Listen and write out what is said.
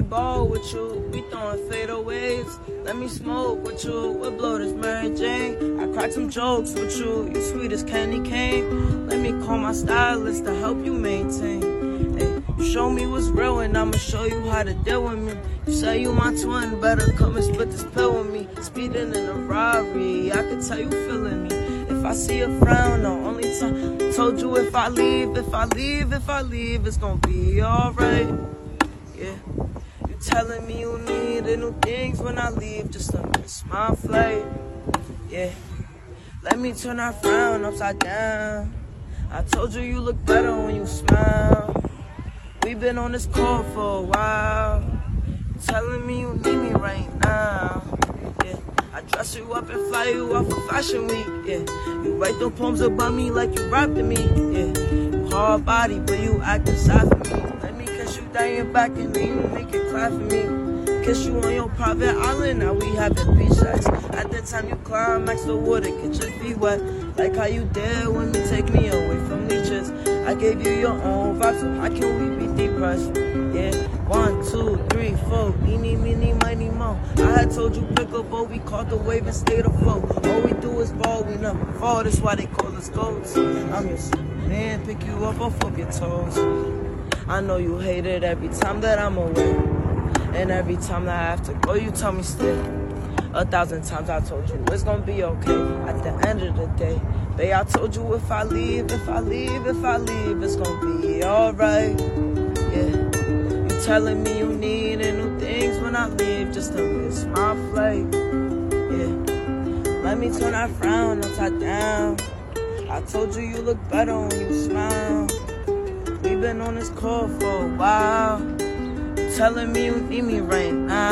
ball with you, we throwing fadeaways. Let me smoke with you, we'll blow this Mary Jane. I crack some jokes with you, you sweet as candy cane. Let me call my stylist to help you maintain. Hey, you show me what's real and I'ma show you how to deal with me. You say you my twin, better come and split this pill with me. Speeding in a Rari, I can tell you feeling me. If I see a frown, the only time told you if I leave, it's gonna be alright. Yeah, you telling me you need new things when I leave, just to miss my flight. Yeah, let me turn that frown upside down. I told you you look better when you smile. We've been on this call for a while. You telling me you need me right now. Yeah, I dress you up and fly you out for fashion week. Yeah, you write them poems about me like you rapping me. Yeah, you hard body but you acting side for me. Let me kiss you down your back and then you make it clap for me. Kiss you on your private island, now we having beach sex. At the time you climax the water, get your feet wet. Like how you did when you take me away from leeches. I gave you your own vibe, so how can we be depressed? Yeah, 1, 2, 3, 4, meeny, miny, mo. I had told you pick up, but we caught the wave and stayed afloat. All we do is ball, we never fall, that's why they call us goats. I'm your man, pick you up off of your toes. I know you hate it every time that I'm away. And every time that I have to go, you tell me stay. 1,000 times I told you it's gonna be okay. At the end of the day, babe, I told you if I leave, it's gonna be alright. Yeah, you telling me you need new things when I leave, just to miss my flight. Yeah, let me turn that frown upside down. I told you you look better when you smile. We've been on this call for a while. Telling me you need me right now.